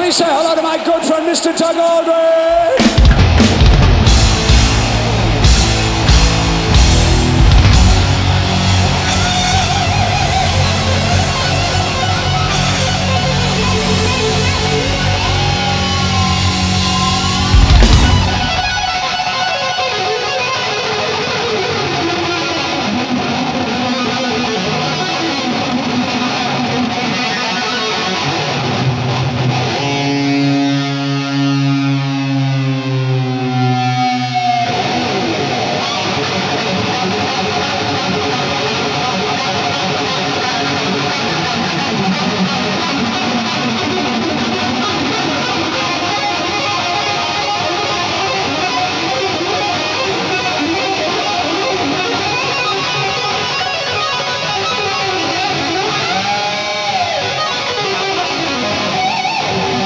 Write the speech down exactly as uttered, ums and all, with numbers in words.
me say hello to my good friend, Mister Doug Aldrich.